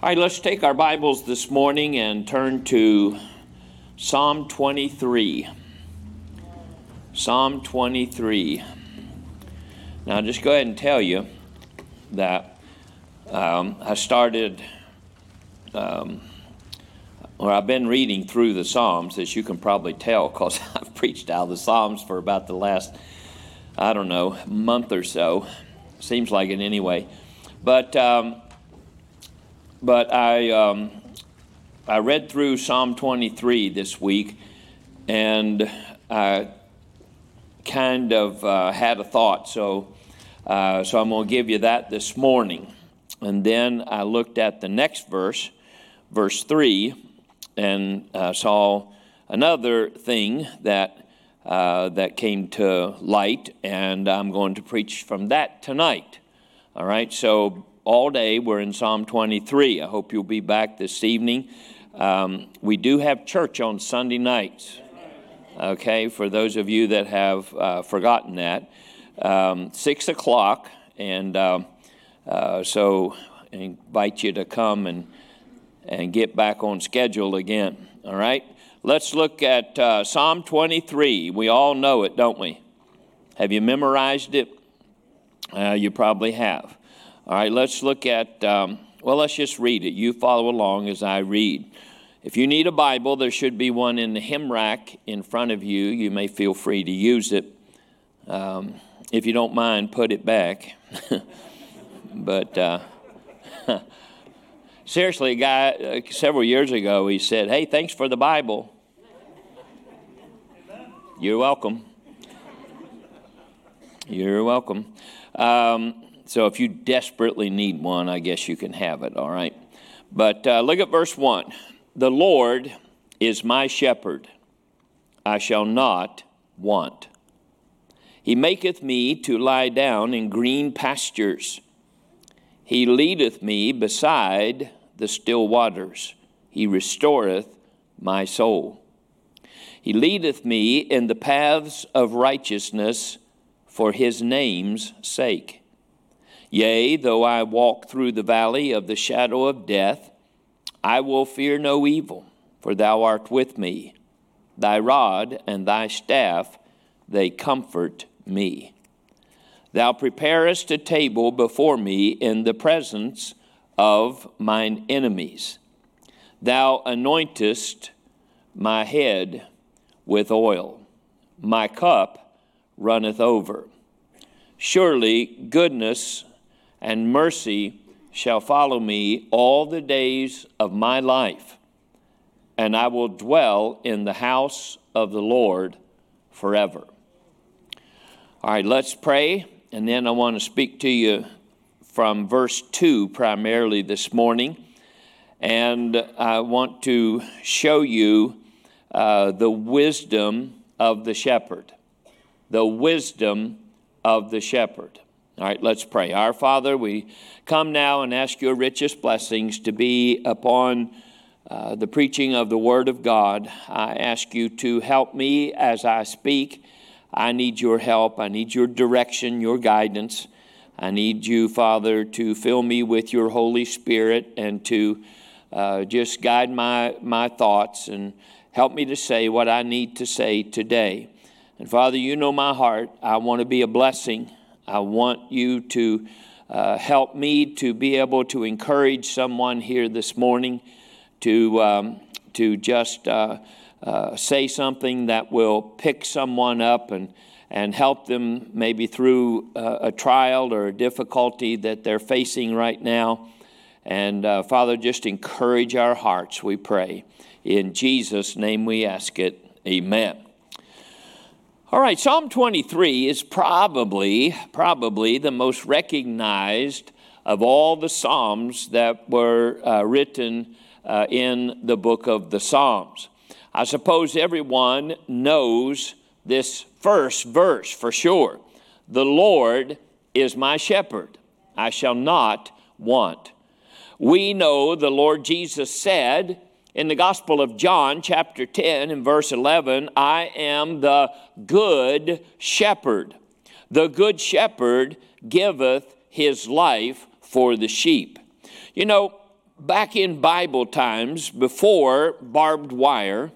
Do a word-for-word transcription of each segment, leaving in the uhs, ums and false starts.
All right, let's take our Bibles this morning and turn to Psalm twenty-three. Psalm twenty-three. Now, I'll just go ahead and tell you that um, I started, um, or I've been reading through the Psalms, as you can probably tell, because I've preached out of the Psalms for about the last, I don't know, month or so. Seems like it anyway. But um, but I um, I read through Psalm twenty-three this week, and I kind of uh, had a thought. So uh, so I'm going to give you that this morning. And then I looked at the next verse, verse three, and uh, saw another thing that uh, that came to light, and I'm going to preach from that tonight. All right, so all day we're in Psalm twenty-three. I hope you'll be back this evening. Um, we do have church on Sunday nights, okay, for those of you that have uh, forgotten that. Um, six o'clock, and uh, uh, so I invite you to come and, and get back on schedule again, all right? Let's look at uh, Psalm twenty-three. We all know it, don't we? Have you memorized it? Uh, you probably have. All right, let's look at, um, well, let's just read it. You follow along as I read. If you need a Bible, there should be one in the hymn rack in front of you. You may feel free to use it. Um, if you don't mind, put it back. But uh, seriously, a guy uh, several years ago, he said, "Hey, thanks for the Bible." You're welcome. You're welcome. Um, so if you desperately need one, I guess you can have it, all right? But uh, look at verse one. The Lord is my shepherd. I shall not want. He maketh me to lie down in green pastures. He leadeth me beside the still waters. He restoreth my soul. He leadeth me in the paths of righteousness for his name's sake. Yea, though I walk through the valley of the shadow of death, I will fear no evil, for thou art with me. Thy rod and thy staff, they comfort me. Thou preparest a table before me in the presence of mine enemies. Thou anointest my head with oil. My cup runneth over. Surely goodness and mercy shall follow me all the days of my life, and I will dwell in the house of the Lord forever. All right, let's pray, and then I want to speak to you from verse two primarily this morning, and I want to show you uh, the wisdom of the shepherd, the wisdom of the shepherd. All right, let's pray. Our Father, we come now and ask your richest blessings to be upon uh, the preaching of the Word of God. I ask you to help me as I speak. I need your help. I need your direction, your guidance. I need you, Father, to fill me with your Holy Spirit and to uh, just guide my, my thoughts and help me to say what I need to say today. And Father, you know my heart. I want to be a blessing. I want you to uh, help me to be able to encourage someone here this morning to um, to just uh, uh, say something that will pick someone up and, and help them maybe through uh, a trial or a difficulty that they're facing right now. And uh, Father, just encourage our hearts, we pray. In Jesus' name we ask it. Amen. All right, Psalm twenty-three is probably, probably the most recognized of all the Psalms that were uh, written uh, in the book of the Psalms. I suppose everyone knows this first verse for sure. The Lord is my shepherd. I shall not want. We know the Lord Jesus said in the Gospel of John, chapter ten, and verse eleven, I am the good shepherd. The good shepherd giveth his life for the sheep. You know, back in Bible times, before barbed wire,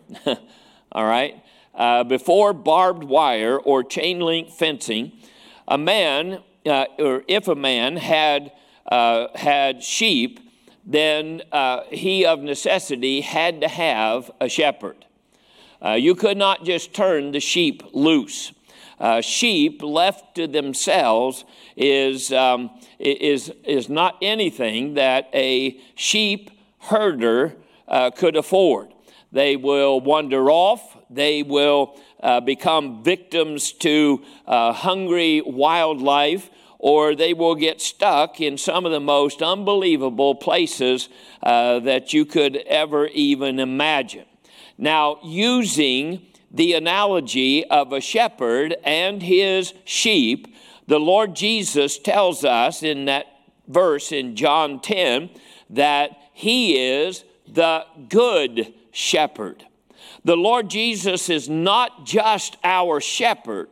all right, uh, before barbed wire or chain link fencing, a man, uh, or if a man had uh, had sheep, then uh, he of necessity had to have a shepherd. Uh, you could not just turn the sheep loose. Uh, sheep left to themselves is, um, is, is not anything that a sheep herder uh, could afford. They will wander off. They will uh, become victims to uh, hungry wildlife, or they will get stuck in some of the most unbelievable places uh, that you could ever even imagine. Now, using the analogy of a shepherd and his sheep, the Lord Jesus tells us in that verse in John ten that he is the good shepherd. The Lord Jesus is not just our shepherd,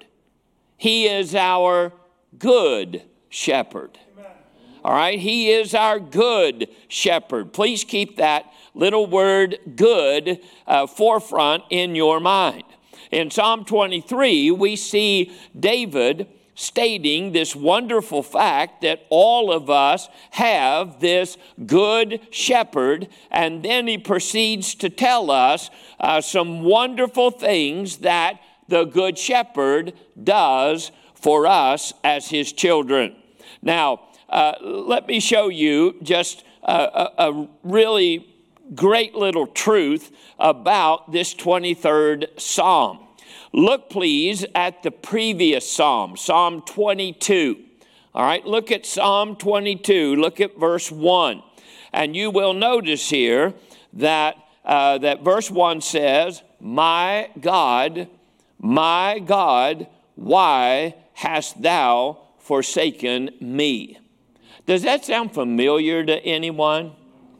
he is our good shepherd. Amen. All right, he is our good shepherd. Please keep that little word good uh, forefront in your mind. In Psalm twenty-three, we see David stating this wonderful fact that all of us have this good shepherd, and then he proceeds to tell us uh, some wonderful things that the good shepherd does for us as his children. Now, uh, let me show you just a, a, a really great little truth about this twenty-third Psalm. Look, please, at the previous Psalm, Psalm twenty-two. All right, look at Psalm twenty-two. Look at verse one. And you will notice here that, uh, that verse one says, "My God, my God, why hast thou forsaken me?" Does that sound familiar to anyone?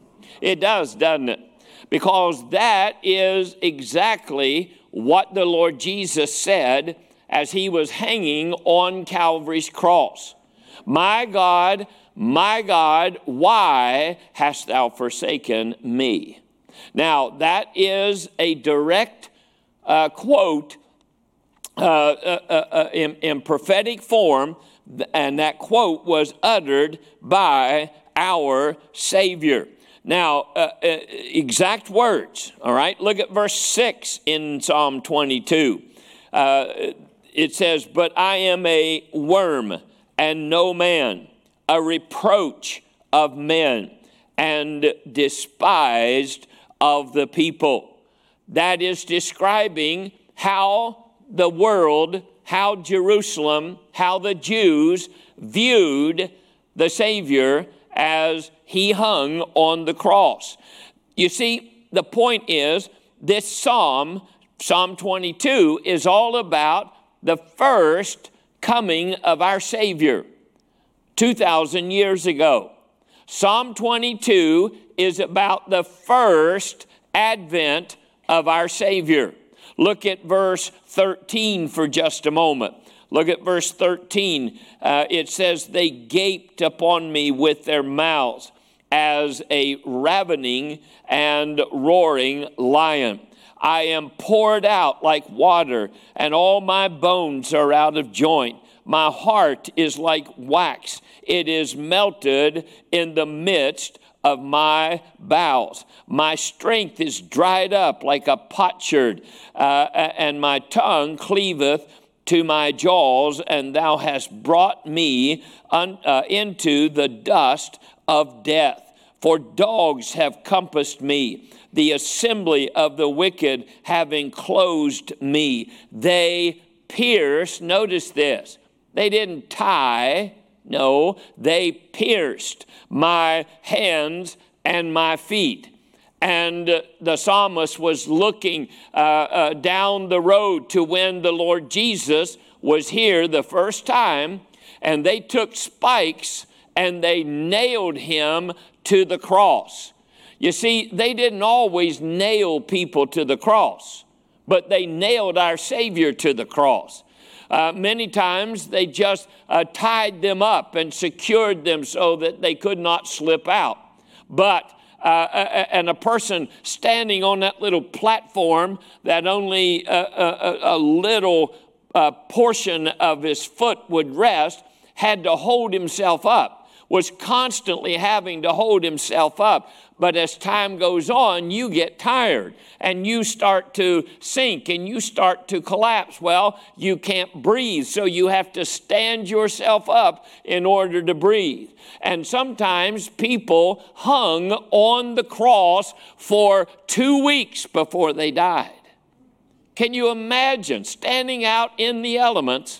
It does, doesn't it? Because that is exactly what the Lord Jesus said as he was hanging on Calvary's cross. "My God, my God, why hast thou forsaken me?" Now, that is a direct uh, quote uh, uh, uh, in, in prophetic form, and that quote was uttered by our Savior. Now, uh, uh, exact words, all right? Look at verse six in Psalm twenty-two. Uh, it says, "But I am a worm and no man, a reproach of men, and despised of the people." That is describing how the world, how Jerusalem, how the Jews viewed the Savior as he hung on the cross. You see, the point is, this psalm, Psalm twenty-two, is all about the first coming of our Savior two thousand years ago. Psalm twenty-two is about the first advent of our Savior. Look at verse thirteen for just a moment. Look at verse thirteen. Uh, it says, "They gaped upon me with their mouths as a ravening and roaring lion. I am poured out like water, and all my bones are out of joint. My heart is like wax. It is melted in the midst of my bowels. My strength is dried up like a potsherd, uh, and my tongue cleaveth to my jaws, and thou hast brought me un, uh, into the dust of death. For dogs have compassed me, the assembly of the wicked have enclosed me. They pierced," notice this, they didn't tie, no, they pierced my hands and my feet. And uh, the psalmist was looking uh, uh, down the road to when the Lord Jesus was here the first time, and they took spikes and they nailed him to the cross. You see, they didn't always nail people to the cross, but they nailed our Savior to the cross. Uh, many times they just uh, tied them up and secured them so that they could not slip out. But uh, and a person standing on that little platform that only a, a, a little uh, portion of his foot would rest, had to hold himself up, was constantly having to hold himself up. But as time goes on, you get tired and you start to sink and you start to collapse. Well, you can't breathe, so you have to stand yourself up in order to breathe. And sometimes people hung on the cross for two weeks before they died. Can you imagine standing out in the elements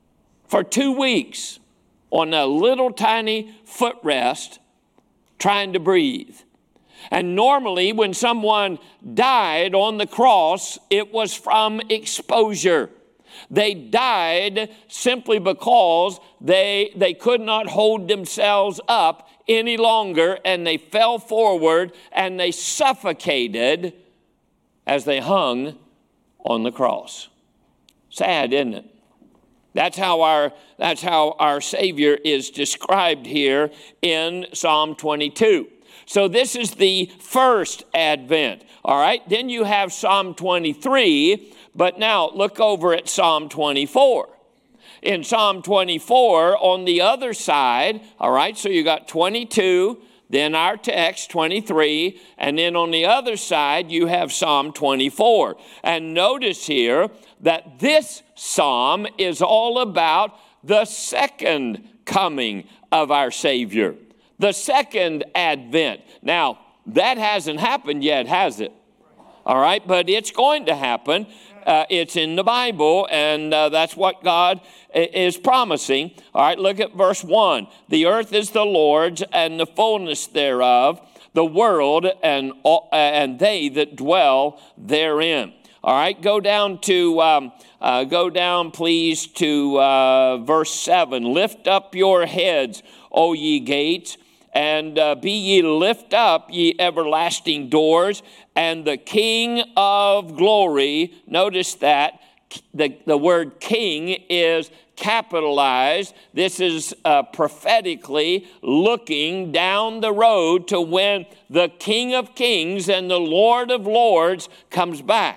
for two weeks on a little tiny footrest trying to breathe? And normally when someone died on the cross, it was from exposure. They died simply because they, they could not hold themselves up any longer, and they fell forward and they suffocated as they hung on the cross. Sad, isn't it? That's how our, that's how our Savior is described here in Psalm twenty-two. So this is the first advent, all right? Then you have Psalm twenty-three, but now look over at Psalm twenty-four. In Psalm twenty-four, on the other side, all right, so you got twenty-two, then our text, twenty-three, and then on the other side, you have Psalm twenty-four. And notice here that this psalm is all about the second coming of our Savior. The second advent. Now, that hasn't happened yet, has it? All right, but it's going to happen. Uh, it's in the Bible, and uh, that's what God is promising. All right, look at verse one. The earth is the Lord's, and the fullness thereof, the world, and, all, and they that dwell therein. All right, go down to, um, uh, go down, please, to uh, verse seven. Lift up your heads, O ye gates, and uh, be ye lift up, ye everlasting doors, and the King of glory, notice that the, the word king is capitalized. This is uh, prophetically looking down the road to when the King of kings and the Lord of lords comes back.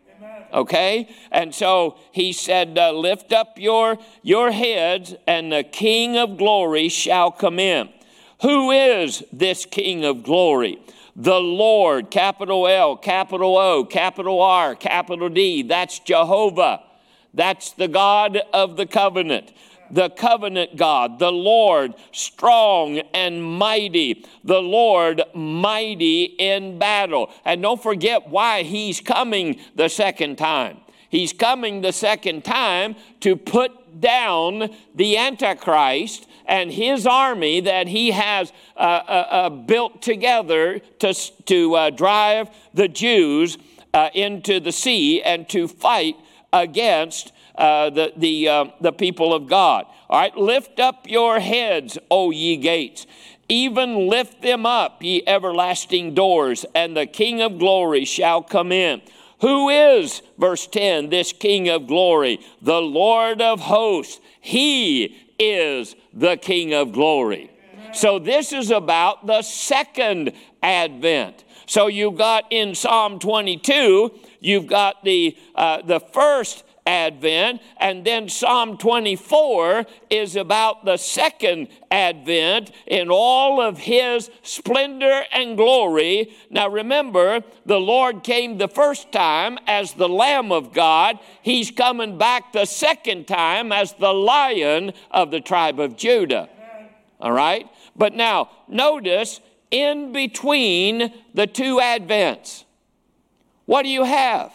Okay? And so he said, uh, lift up your, your heads, and the King of glory shall come in. Who is this King of glory? The Lord, capital L, capital O, capital R, capital D. That's Jehovah. That's the God of the covenant. The covenant God, the Lord, strong and mighty, the Lord mighty in battle. And don't forget why he's coming the second time. He's coming the second time to put down the Antichrist and his army that he has uh, uh, uh, built together to, to uh, drive the Jews uh, into the sea and to fight against Uh, the the uh, the people of God. All right, lift up your heads, O ye gates, even lift them up, ye everlasting doors, and the King of glory shall come in. Who is, verse ten, this King of glory? The Lord of hosts. He is the King of glory. So this is about the second advent. So you've got in Psalm twenty-two, you've got the uh, the first advent, and then Psalm twenty-four is about the second advent in all of his splendor and glory. Now remember, the Lord came the first time as the Lamb of God. He's coming back the second time as the Lion of the tribe of Judah. All right? But now, notice, in between the two advents, what do you have?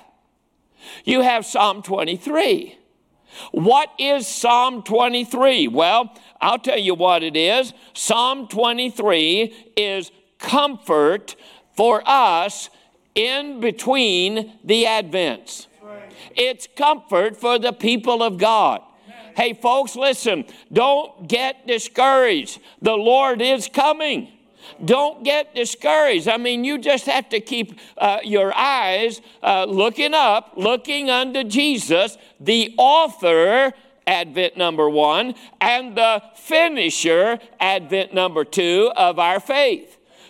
You have Psalm twenty-three. What is Psalm twenty-three? Well, I'll tell you what it is. Psalm twenty-three is comfort for us in between the advents. It's comfort for the people of God. Hey, folks, listen, don't get discouraged. The Lord is coming. Don't get discouraged. I mean, you just have to keep uh, your eyes uh, looking up, looking unto Jesus, the author, advent number one, and the finisher, advent number two, of our faith.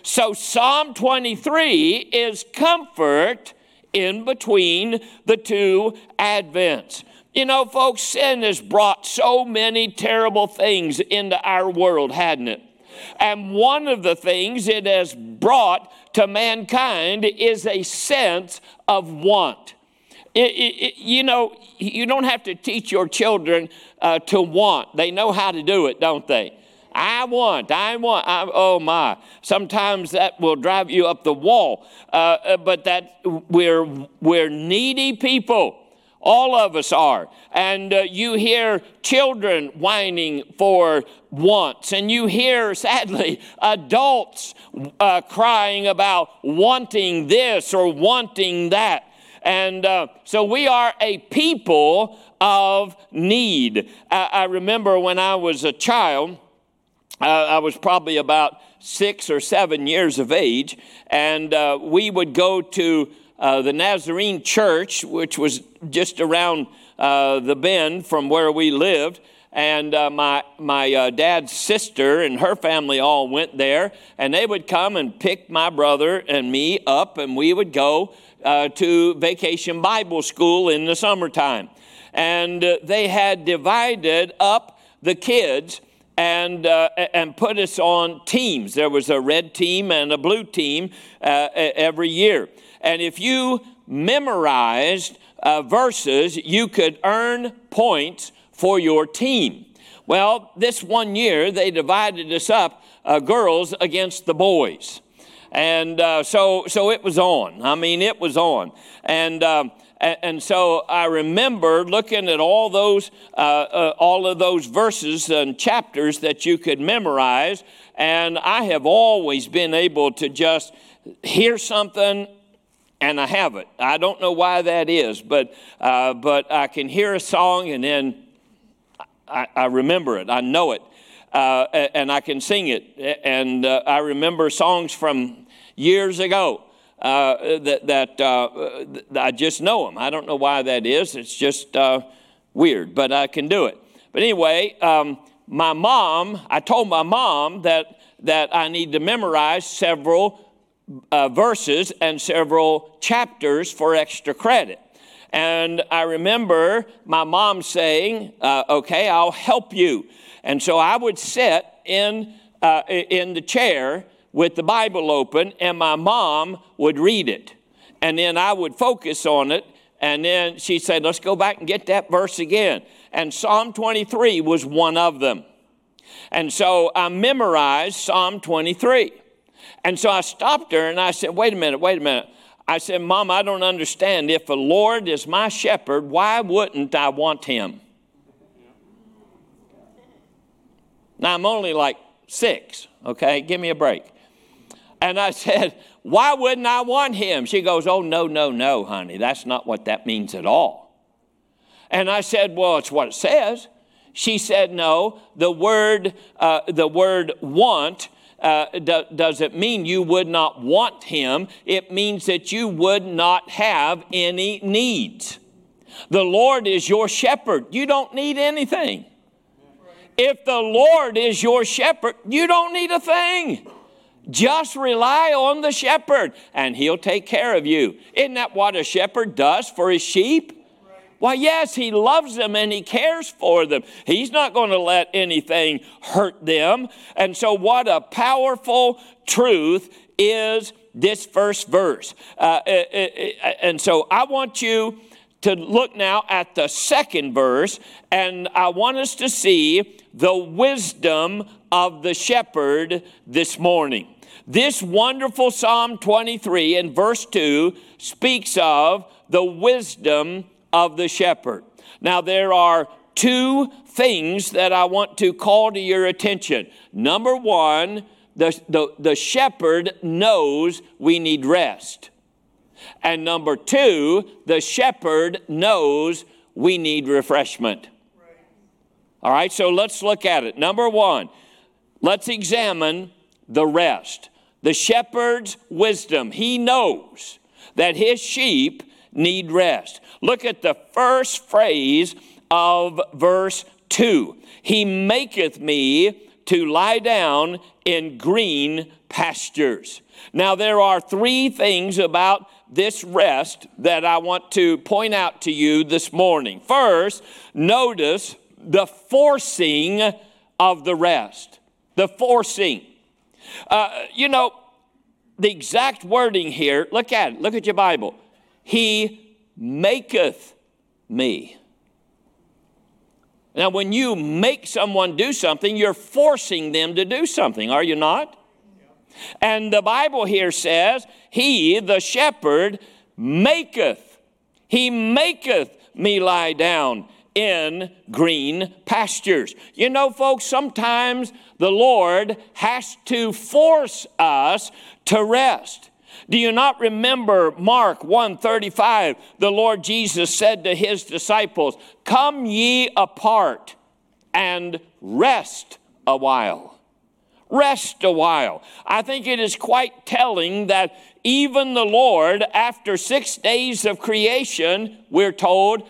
So Psalm twenty-three is comfort in between the two Advents. You know, folks, sin has brought so many terrible things into our world, hadn't it? And one of the things it has brought to mankind is a sense of want. It, it, it, you know, you don't have to teach your children uh, to want. They know how to do it, don't they? I want, I want, I, oh my. Sometimes that will drive you up the wall. Uh, but that we're, we're needy people. All of us are. And uh, you hear children whining for wants. And you hear, sadly, adults uh, crying about wanting this or wanting that. And uh, so we are a people of need. I, I remember when I was a child, uh, I was probably about six or seven years of age, and uh, we would go to uh, the Nazarene Church, which was just around uh, the bend from where we lived. And uh, my my uh, dad's sister and her family all went there, and they would come and pick my brother and me up, and we would go uh, to Vacation Bible School in the summertime. And uh, they had divided up the kids and uh, and put us on teams. There was a red team and a blue team uh, every year. And if you memorized uh, verses, you could earn points for your team. Well, this one year, they divided us up, uh, girls against the boys. And uh, so so it was on. I mean, it was on. And um, and, and so I remember looking at all those, uh, uh, all of those verses and chapters that you could memorize. And I have always been able to just hear something and I have it. I don't know why that is, but uh, but I can hear a song and then I, I remember it. I know it, uh, and I can sing it. And uh, I remember songs from years ago uh, that that uh, I just know them. I don't know why that is. It's just uh, weird, but I can do it. But anyway, um, my mom. I told my mom that that I need to memorize several uh, verses and several chapters for extra credit. And I remember my mom saying, uh, okay, I'll help you. And so I would sit in uh, in the chair with the Bible open, and my mom would read it. And then I would focus on it, and then she said, let's go back and get that verse again. And Psalm twenty-three was one of them. And so I memorized Psalm twenty-three. And so I stopped her, and I said, wait a minute, wait a minute. I said, Mom, I don't understand. If the Lord is my shepherd, why wouldn't I want him? Now, I'm only like six, okay? Give me a break. And I said, why wouldn't I want him? She goes, oh, no, no, no, honey. That's not what that means at all. And I said, well, it's what it says. She said, no, the word, uh, the word want Uh, do, does it mean you would not want him? It means that you would not have any needs. The Lord is your shepherd. You don't need anything. If the Lord is your shepherd, you don't need a thing. Just rely on the shepherd and he'll take care of you. Isn't that what a shepherd does for his sheep? Well, yes, he loves them and he cares for them. He's not going to let anything hurt them. And so what a powerful truth is this first verse. Uh, and so I want you to look now at the second verse, and I want us to see the wisdom of the shepherd this morning. This wonderful Psalm twenty-three in verse two speaks of the wisdom of the shepherd. Now, there are two things that I want to call to your attention. Number one, the, the, the shepherd knows we need rest. And number two, the shepherd knows we need refreshment. All right, so let's look at it. Number one, let's examine the rest. The shepherd's wisdom. He knows that his sheep need rest. Look at the first phrase of verse two. He maketh me to lie down in green pastures. Now, there are three things about this rest that I want to point out to you this morning. First, notice the forcing of the rest. The forcing. Uh, you know, the exact wording here, look at it, look at your Bible. He maketh me. Now, when you make someone do something, you're forcing them to do something, are you not? And the Bible here says, he, the shepherd, maketh. He maketh me lie down in green pastures. You know, folks, sometimes the Lord has to force us to rest. Do you not remember Mark one thirty-five? The Lord Jesus said to his disciples, "Come ye apart and rest a while." Rest a while. I think it is quite telling that even the Lord, after six days of creation, we're told,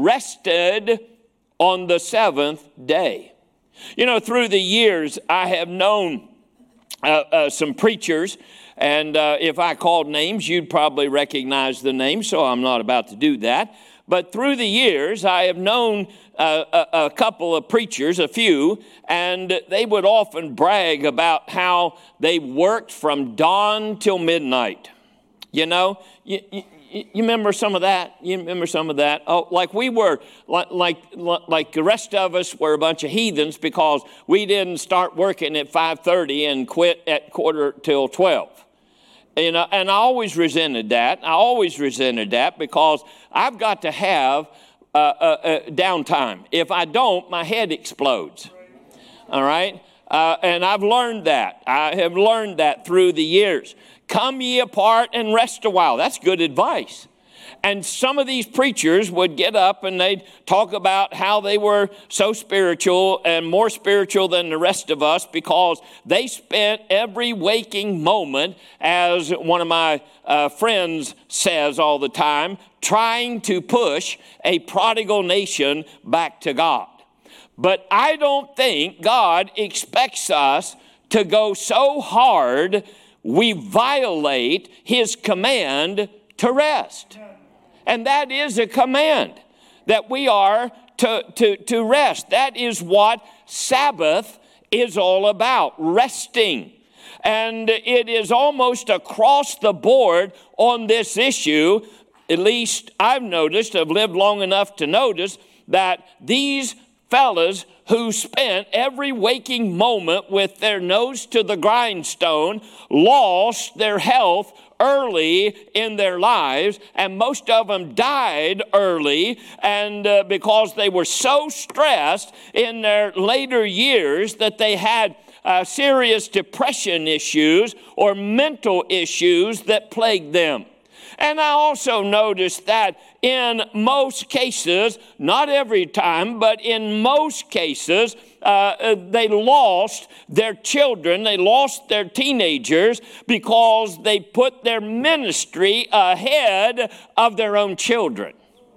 rested on the seventh day. You know, through the years, I have known uh, uh, some preachers, and uh, if I called names, you'd probably recognize the name, so I'm not about to do that. But through the years, I have known uh, a, a couple of preachers, a few, and they would often brag about how they worked from dawn till midnight. You know, you, you, you remember some of that? You remember some of that? Oh, like we were, like, like like the rest of us were a bunch of heathens because we didn't start working at five thirty and quit at quarter till twelve. You know, and I always resented that. I always resented that because I've got to have uh, uh, uh, downtime. If I don't, my head explodes. All right? Uh, and I've learned that. I have learned that through the years. Come ye apart and rest a while. That's good advice. And some of these preachers would get up and they'd talk about how they were so spiritual and more spiritual than the rest of us because they spent every waking moment, as one of my uh, friends says all the time, trying to push a prodigal nation back to God. But I don't think God expects us to go so hard we violate his command to rest. And that is a command that we are to, to, to rest. That is what Sabbath is all about, resting. And it is almost across the board on this issue. At least I've noticed, I've lived long enough to notice that these fellas who spent every waking moment with their nose to the grindstone lost their health early in their lives, and most of them died early, and uh, because they were so stressed in their later years that they had uh, serious depression issues or mental issues that plagued them. And I also noticed that in most cases, not every time, but in most cases, uh, they lost their children, they lost their teenagers because they put their ministry ahead of their own children.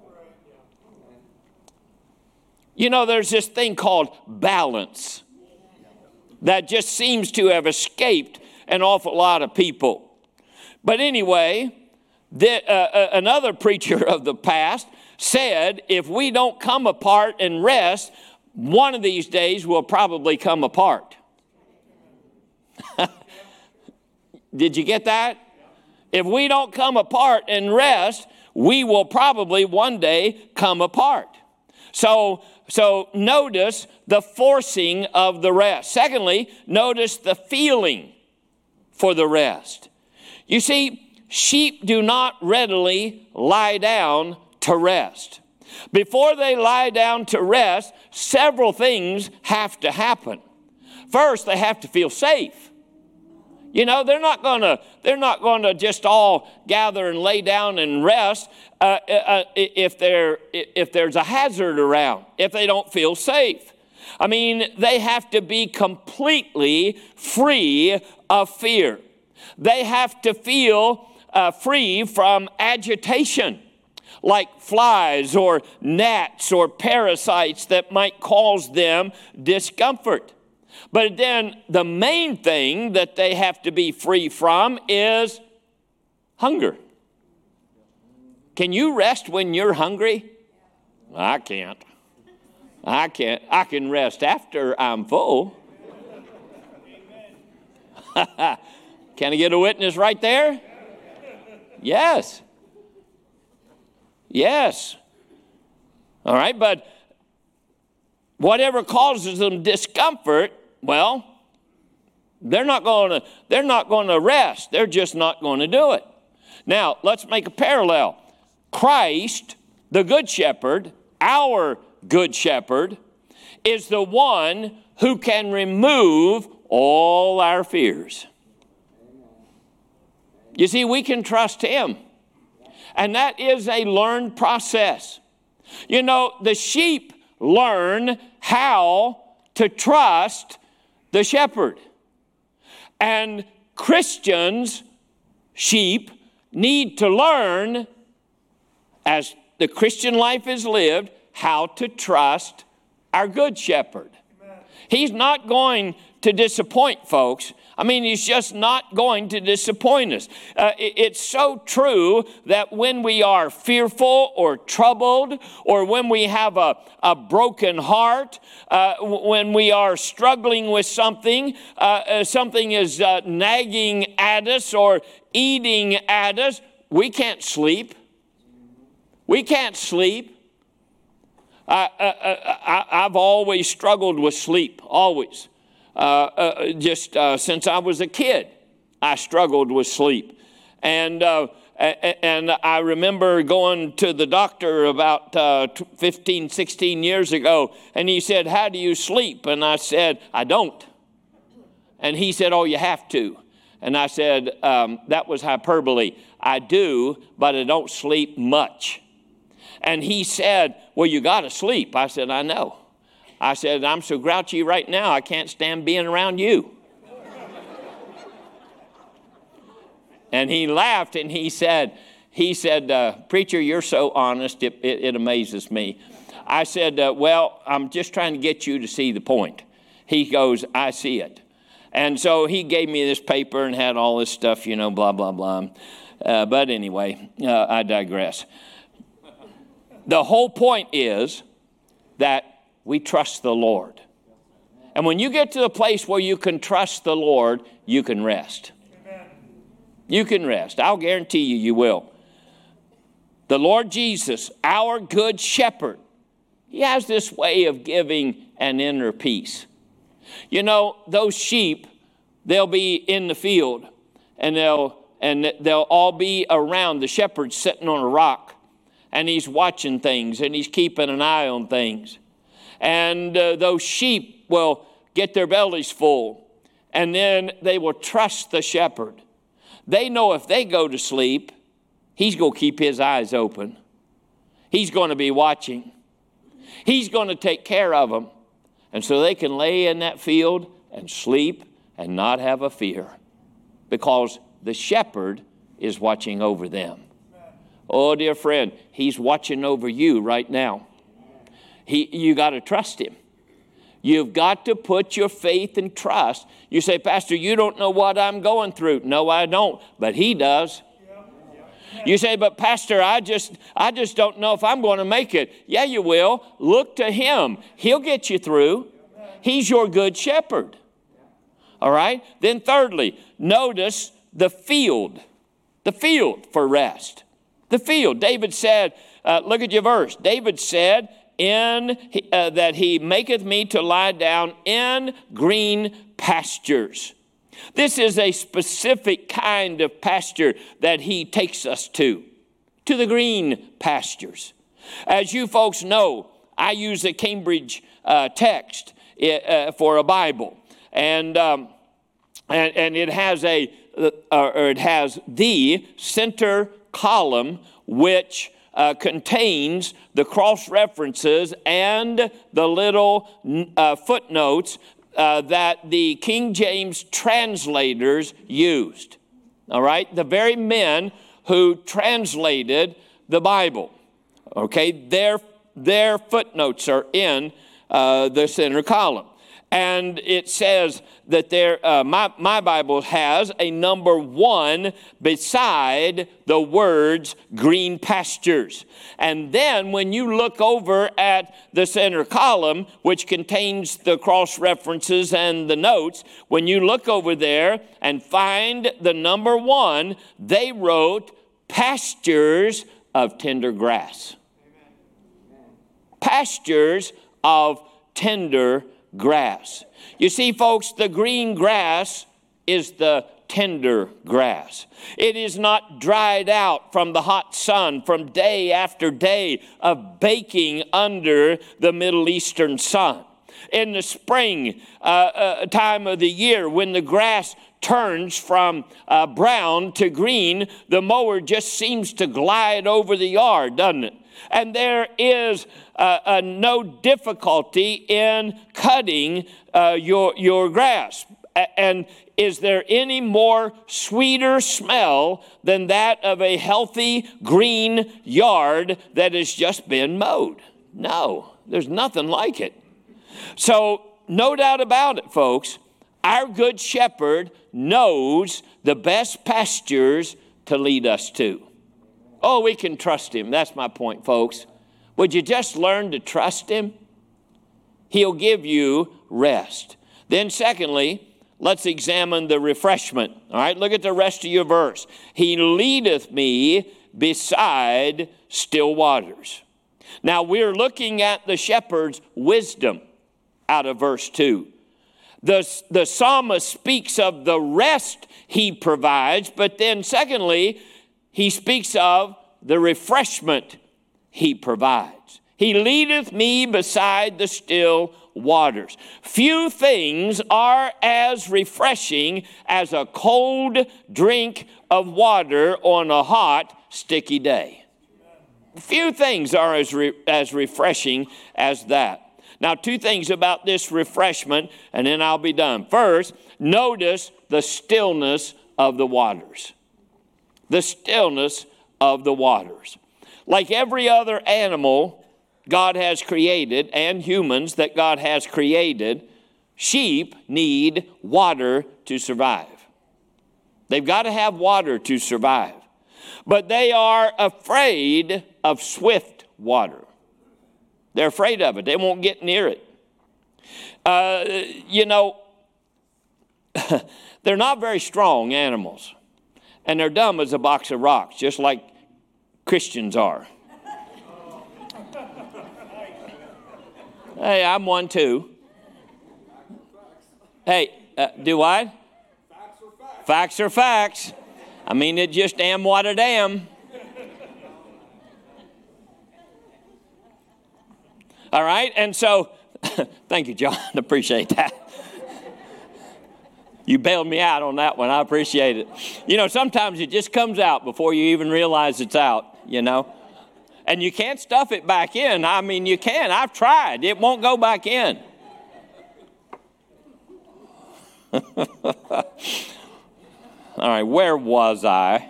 You know, there's this thing called balance that just seems to have escaped an awful lot of people. But anyway, The, uh, another preacher of the past said, if we don't come apart and rest, one of these days we'll probably come apart. Did you get that? If we don't come apart and rest, we will probably one day come apart. So, so notice the forcing of the rest. Secondly, notice the feeling for the rest. You see, sheep do not readily lie down to rest. Before they lie down to rest, several things have to happen. First, they have to feel safe. You know, they're not going to they're not going to just all gather and lay down and rest uh, uh, if they're if there's a hazard around, if they don't feel safe. I mean, they have to be completely free of fear. They have to feel Uh, free from agitation, like flies or gnats or parasites that might cause them discomfort. But then the main thing that they have to be free from is hunger. Can you rest when you're hungry? I can't. I can't. I can rest after I'm full. Can I get a witness right there? Yes. Yes. All right, but whatever causes them discomfort, well, they're not going to they're not going to rest. They're just not going to do it. Now, let's make a parallel. Christ, the Good Shepherd, our Good Shepherd, is the one who can remove all our fears. You see, we can trust him. And that is a learned process. You know, the sheep learn how to trust the shepherd. And Christians, sheep, need to learn, as the Christian life is lived, how to trust our good shepherd. Amen. He's not going to disappoint folks. I mean, he's just not going to disappoint us. Uh, it, it's so true that when we are fearful or troubled, or when we have a, a broken heart, uh, when we are struggling with something, uh, uh, something is uh, nagging at us or eating at us, we can't sleep. We can't sleep. I, I, I, I've always struggled with sleep, always. Uh, uh, just uh, since I was a kid, I struggled with sleep. And uh, and I remember going to the doctor about uh, fifteen, sixteen years ago, and he said, "How do you sleep?" And I said, "I don't." And he said, "Oh, you have to." And I said, um, that was hyperbole. I do, but I don't sleep much. And he said, "Well, you got to sleep." I said, "I know." I said, "I'm so grouchy right now, I can't stand being around you." And he laughed and he said, he said, uh, "Preacher, you're so honest, it, it, it amazes me." I said, uh, "Well, I'm just trying to get you to see the point." He goes, "I see it." And so he gave me this paper and had all this stuff, you know, blah, blah, blah. Uh, but anyway, uh, I digress. The whole point is that we trust the Lord. And when you get to the place where you can trust the Lord, you can rest. Amen. You can rest. I'll guarantee you, you will. The Lord Jesus, our good shepherd, he has this way of giving an inner peace. You know, those sheep, they'll be in the field, and they'll and they'll all be around the shepherd sitting on a rock, and he's watching things, and he's keeping an eye on things. And uh, those sheep will get their bellies full, and then they will trust the shepherd. They know if they go to sleep, he's going to keep his eyes open. He's going to be watching. He's going to take care of them. And so they can lay in that field and sleep and not have a fear, because the shepherd is watching over them. Oh, dear friend, he's watching over you right now. He, you got to trust him. You've got to put your faith and trust. You say, "Pastor, you don't know what I'm going through." No, I don't, but he does. You say, "But Pastor, I just I just don't know if I'm going to make it." Yeah, you will. Look to him. He'll get you through. He's your good shepherd. All right? Then thirdly, notice the field. The field for rest. The field. David said, uh, look at your verse. David said, in uh, that he maketh me to lie down in green pastures. This is a specific kind of pasture that he takes us to, to the green pastures. As you folks know, I use a Cambridge uh, text uh, for a Bible, and, um, and and it has a uh, or it has the center column which uh, contains the cross references and the little uh, footnotes Uh, that the King James translators used. All right? The very men who translated the Bible. Okay? Their, their footnotes are in uh, the center column. And it says that there, uh, my, my Bible has a number one beside the words green pastures. And then when you look over at the center column, which contains the cross references and the notes, when you look over there and find the number one, they wrote pastures of tender grass. Pastures of tender grass. You see, folks, the green grass is the tender grass. It is not dried out from the hot sun from day after day of baking under the Middle Eastern sun. In the spring uh, uh, time of the year, when the grass turns from uh, brown to green, the mower just seems to glide over the yard, doesn't it? And there is uh, uh, no difficulty in cutting uh, your, your grass. And is there any more sweeter smell than that of a healthy green yard that has just been mowed? No, there's nothing like it. So no doubt about it, folks, our good shepherd knows the best pastures to lead us to. Oh, we can trust him. That's my point, folks. Would you just learn to trust him? He'll give you rest. Then secondly, let's examine the refreshment. All right, look at the rest of your verse. He leadeth me beside still waters. Now, we're looking at the shepherd's wisdom out of verse two. The, the psalmist speaks of the rest he provides, but then secondly, he speaks of the refreshment he provides. He leadeth me beside the still waters. Few things are as refreshing as a cold drink of water on a hot, sticky day. Few things are as, re- as refreshing as that. Now, two things about this refreshment, and then I'll be done. First, notice the stillness of the waters. The stillness of the waters. Like every other animal God has created, and humans that God has created, sheep need water to survive. They've got to have water to survive. But they are afraid of swift water. They're afraid of it. They won't get near it. Uh, you know, they're not very strong animals. And they're dumb as a box of rocks, just like Christians are. Hey, I'm one too. Hey, uh, do I? Facts are facts. Facts are facts. I mean, it just am what it am. All right, and so, thank you, John. Appreciate that. You bailed me out on that one. I appreciate it. You know, sometimes it just comes out before you even realize it's out, you know. And you can't stuff it back in. I mean, you can. I've tried. It won't go back in. All right, where was I?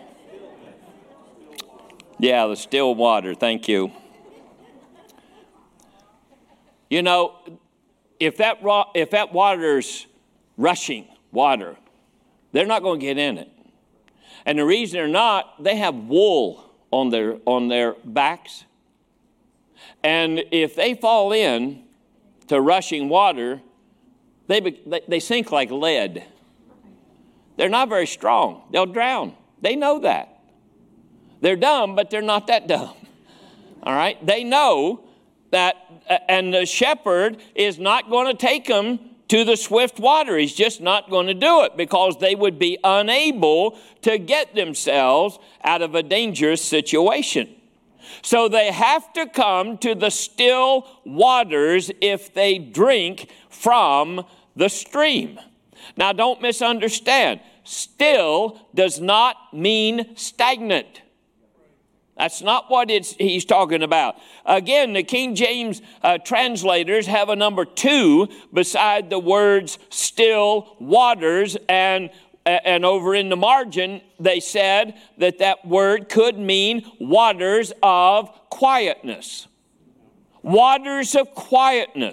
Yeah, the still water. Thank you. You know, if that raw, if that water's rushing water, they're not going to get in it. And the reason they're not, they have wool on their on their backs. And if they fall in to rushing water, they they, they sink like lead. They're not very strong. They'll drown. They know that. They're dumb, but they're not that dumb. All right? They know that, and the shepherd is not going to take them to the swift water. He's just not going to do it because they would be unable to get themselves out of a dangerous situation. So they have to come to the still waters if they drink from the stream. Now, don't misunderstand. Still does not mean stagnant. That's not what it's, he's talking about. Again, the King James uh, translators have a number two beside the words still waters, and, and over in the margin, they said that that word could mean waters of quietness. Waters of quietness.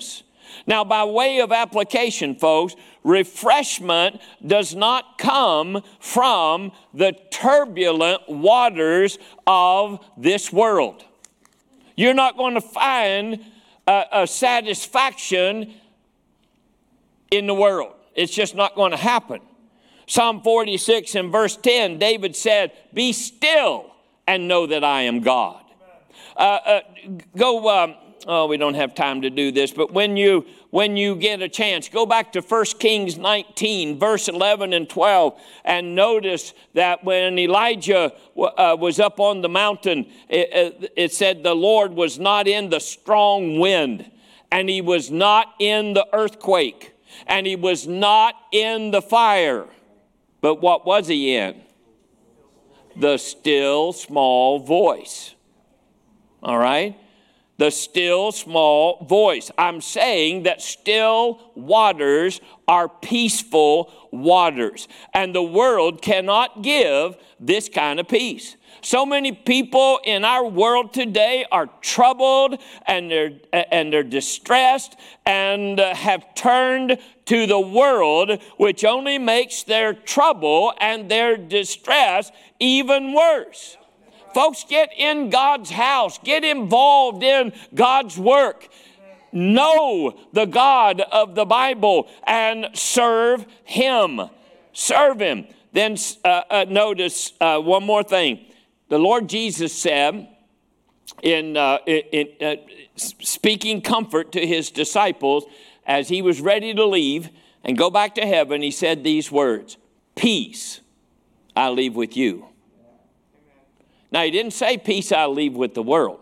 Now, by way of application, folks, refreshment does not come from the turbulent waters of this world. You're not going to find a, a satisfaction in the world. It's just not going to happen. Psalm forty-six and verse ten, David said, "Be still and know that I am God." Uh, uh, go, um, oh, we don't have time to do this, but when you when you get a chance, go back to First Kings nineteen, verse eleven and twelve, and notice that when Elijah uh, was up on the mountain, it, it said the Lord was not in the strong wind, and he was not in the earthquake, and he was not in the fire. But what was he in? The still small voice. All right? The still small voice. I'm saying that still waters are peaceful waters. And the world cannot give this kind of peace. So many people in our world today are troubled and they're, and they're distressed and have turned to the world, which only makes their trouble and their distress even worse. Folks, get in God's house. Get involved in God's work. Know the God of the Bible and serve Him. Serve Him. Then uh, uh, notice uh, one more thing. The Lord Jesus said, in, uh, in uh, speaking comfort to His disciples, as He was ready to leave and go back to heaven, He said these words, "Peace I leave with you." Now, He didn't say, "Peace I leave with the world."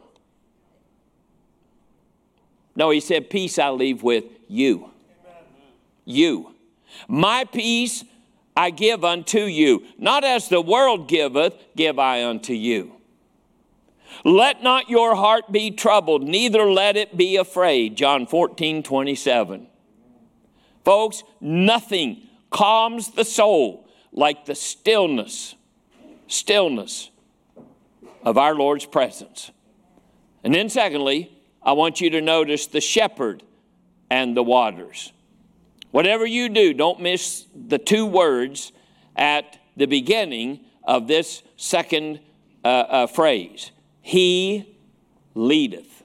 No, He said, "Peace I leave with you." Amen. You. "My peace I give unto you. Not as the world giveth, give I unto you. Let not your heart be troubled, neither let it be afraid." John fourteen twenty-seven. Folks, nothing calms the soul like the stillness, stillness of our Lord's presence. And then secondly, I want you to notice the shepherd and the waters. Whatever you do, don't miss the two words at the beginning of this second uh, uh, phrase. He leadeth.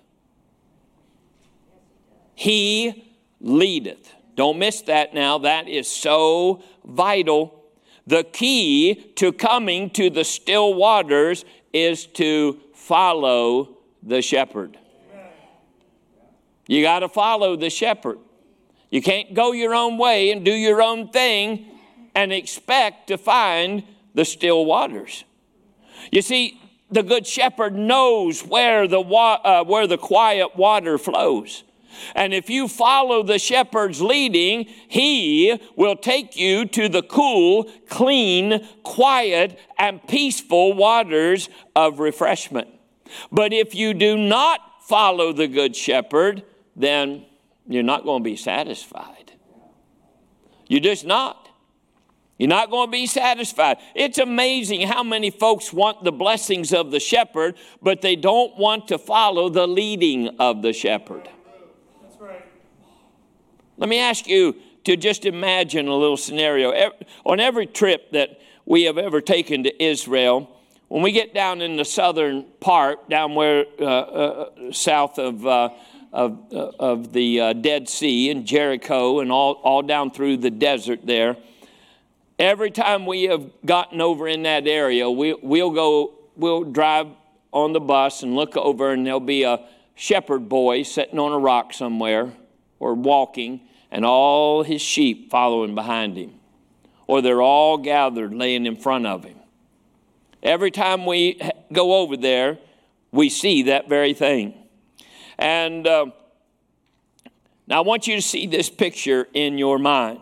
He leadeth. Don't miss that now. That is so vital. The key to coming to the still waters is to follow the shepherd. You got to follow the shepherd. You can't go your own way and do your own thing and expect to find the still waters. You see, the good shepherd knows where the wa- uh, where the quiet water flows. And if you follow the shepherd's leading, he will take you to the cool, clean, quiet, and peaceful waters of refreshment. But if you do not follow the good shepherd, then you're not going to be satisfied. You're just not. You're not going to be satisfied. It's amazing how many folks want the blessings of the shepherd, but they don't want to follow the leading of the shepherd. That's right. Let me ask you to just imagine a little scenario. On every trip that we have ever taken to Israel, when we get down in the southern part, down where uh, uh, south of uh, of, uh, of the uh, Dead Sea and Jericho and all, all down through the desert there, every time we have gotten over in that area, we, we'll go, we'll drive on the bus and look over, and there'll be a shepherd boy sitting on a rock somewhere or walking, and all his sheep following behind him. Or they're all gathered laying in front of him. Every time we go over there, we see that very thing. And uh, now I want you to see this picture in your mind.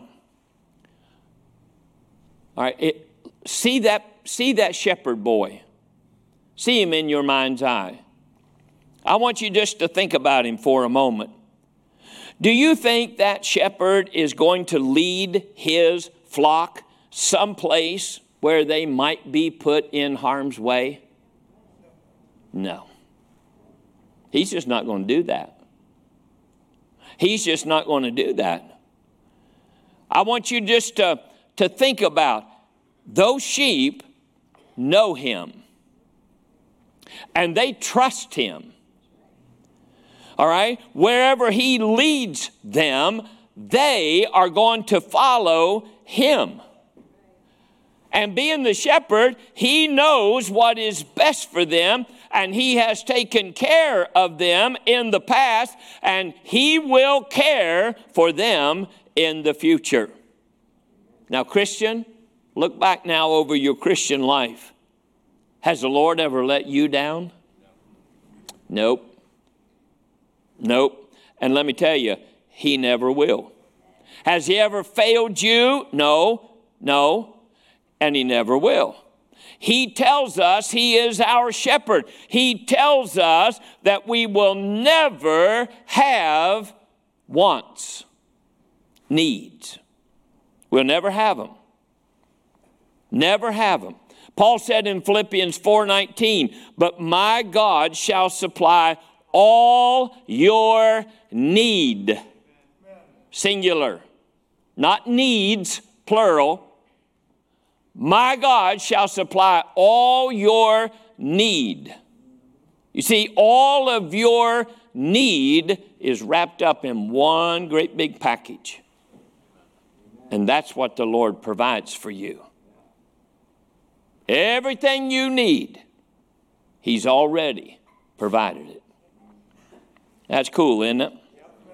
All right, it, see that see that shepherd boy. See him in your mind's eye. I want you just to think about him for a moment. Do you think that shepherd is going to lead his flock someplace where they might be put in harm's way? No. He's just not going to do that. He's just not going to do that. I want you just to, to think about those sheep know him. And they trust him. All right? Wherever he leads them, they are going to follow him. And being the shepherd, he knows what is best for them, and he has taken care of them in the past, and he will care for them in the future. Now, Christian, look back now over your Christian life. Has the Lord ever let you down? Nope. Nope. And let me tell you, he never will. Has he ever failed you? No, no, and he never will. He tells us he is our shepherd. He tells us that we will never have wants, needs. We'll never have them. Never have them. Paul said in Philippians four nineteen, but my God shall supply all your need. Singular. Not needs, plural. My God shall supply all your need. You see, all of your need is wrapped up in one great big package. And that's what the Lord provides for you. Everything you need, he's already provided it. That's cool, isn't it?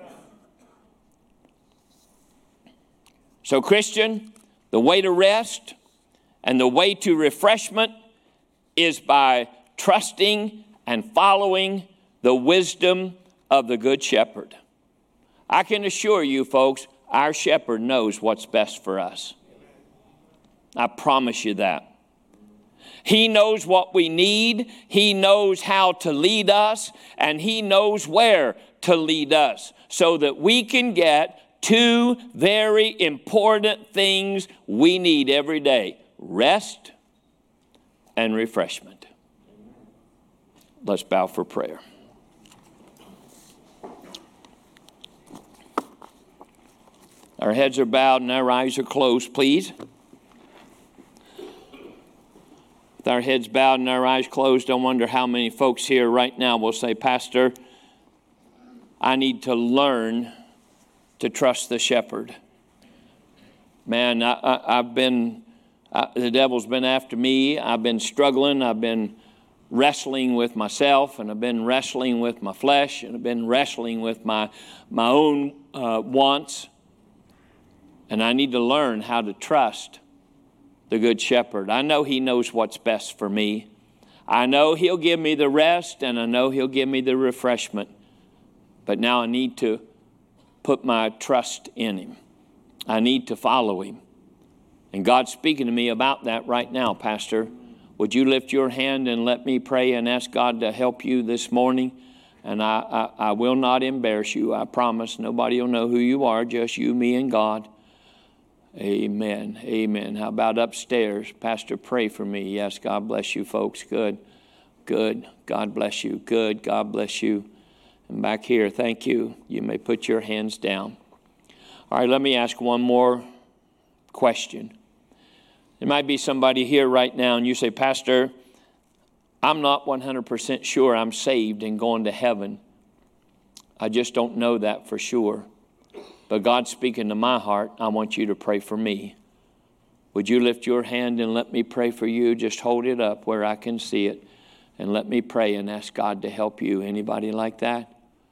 So, Christian, the way to rest and the way to refreshment is by trusting and following the wisdom of the Good Shepherd. I can assure you, folks, our shepherd knows what's best for us. I promise you that. He knows what we need. He knows how to lead us, and he knows where to lead us so that we can get two very important things we need every day: rest and refreshment. Let's bow for prayer. Our heads are bowed and our eyes are closed, please. With our heads bowed and our eyes closed, I wonder how many folks here right now will say, Pastor, I need to learn to trust the shepherd. Man, I, I, I've been, I, the devil's been after me. I've been struggling. I've been wrestling with myself, and I've been wrestling with my flesh, and I've been wrestling with my, my own uh, wants. And I need to learn how to trust the Good Shepherd. I know he knows what's best for me. I know he'll give me the rest, and I know he'll give me the refreshment. But now I need to put my trust in him. I need to follow him. And God's speaking to me about that right now, Pastor. Would you lift your hand and let me pray and ask God to help you this morning? And I, I, I will not embarrass you, I promise. Nobody will know who you are, just you, me, and God. Amen. Amen. How about upstairs? Pastor, pray for me. Yes, God bless you, folks. Good. Good. God bless you. Good. God bless you. And back here, thank you. You may put your hands down. All right, let me ask one more question. There might be somebody here right now and you say, Pastor, I'm not one hundred percent sure I'm saved and going to heaven. I just don't know that for sure. But God's speaking to my heart. I want you to pray for me. Would you lift your hand and let me pray for you? Just hold it up where I can see it. And let me pray and ask God to help you. Anybody like that?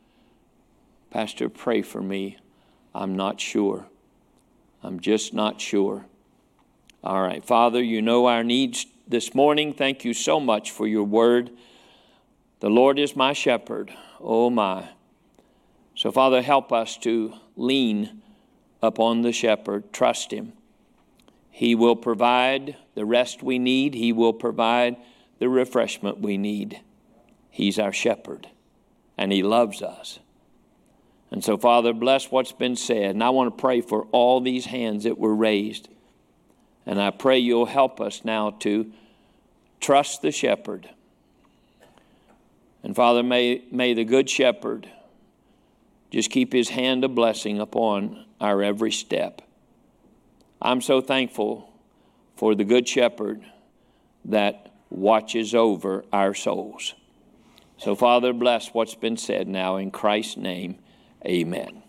Pastor, pray for me. I'm not sure. I'm just not sure. All right. Father, you know our needs this morning. Thank you so much for your word. The Lord is my shepherd. Oh, my. So, Father, help us to lean upon the shepherd. Trust him. He will provide the rest we need. He will provide the refreshment we need. He's our shepherd, and he loves us. And so, Father, bless what's been said. And I want to pray for all these hands that were raised. And I pray you'll help us now to trust the shepherd. And, Father, may, may the good shepherd just keep his hand of blessing upon our every step. I'm so thankful for the Good Shepherd that watches over our souls. So, Father, bless what's been said now in Christ's name. Amen.